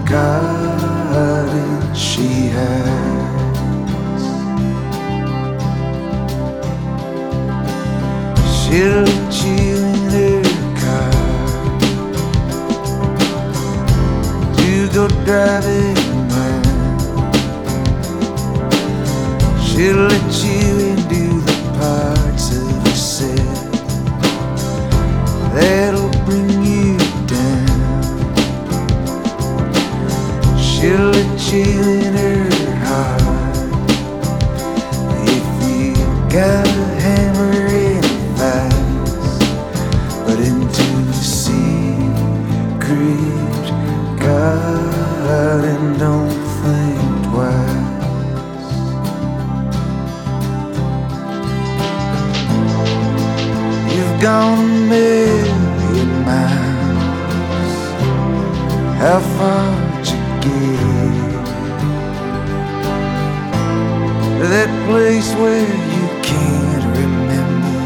garden she has. She'll let you in her car to go driving round. She'll let you into the parts of herself that'll bring you down. She'll let you in her heart if you got a hammer and a vise, but into the secret garden, don't think twice. You've gone a million miles. How far'd you get? That place where you can't remember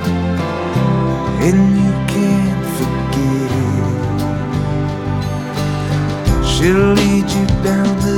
and you can't forget. She'll lead you down the